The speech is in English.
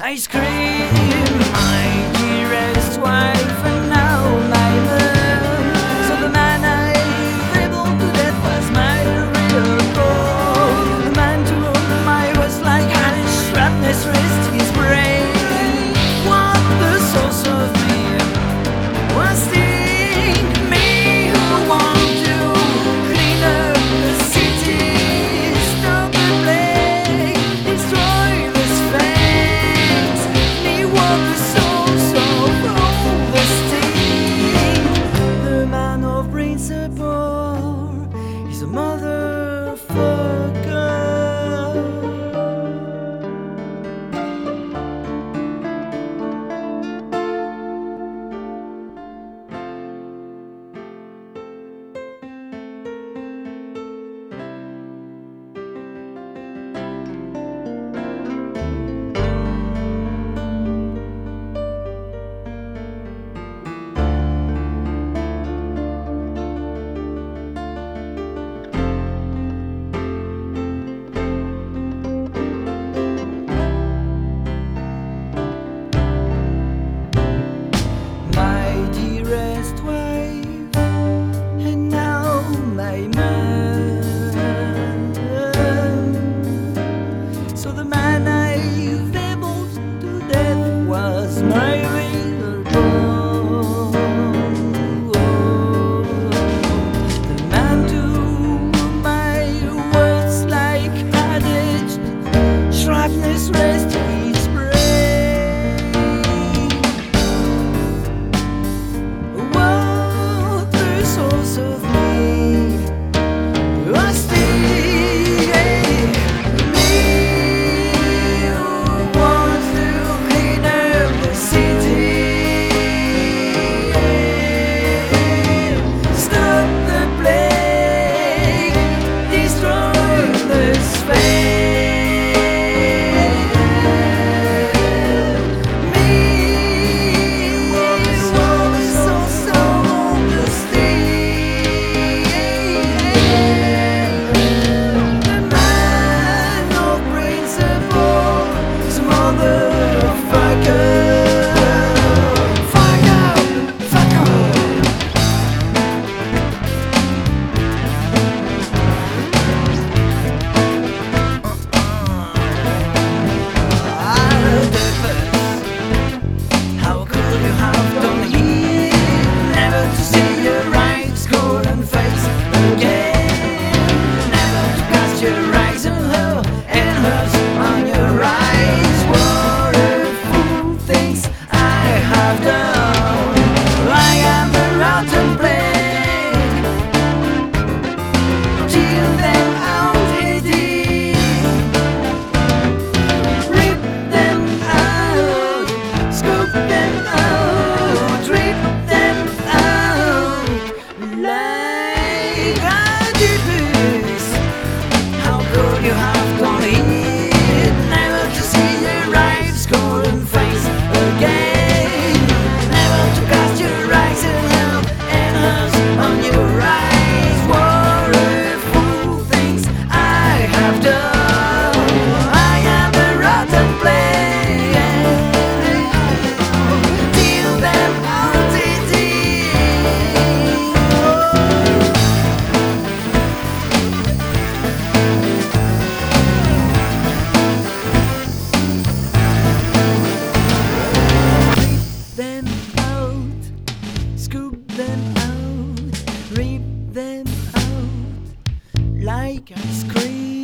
Ice cream, my dearest wife, and now my love. So the man I fabled to death was my real goal. The man to whom I was like had his shrapnel wrist his brain. What the source of me was sting me who want to clean up the city, stop the plague, destroy this fangs. Me what the source of all the sting. The man of principle is a motherfucker. So the man I fabled to death was my real goal. The man to whom my words like adage shrapnel rest his brain. What the source of me was you have gone in, never to see your life's golden face again, never to cast your eyes in hell and hers on your eyes. What a fool things I have done. I am a rotten plague, till them out it is. Them out, scoop them out, rip them out like ice cream.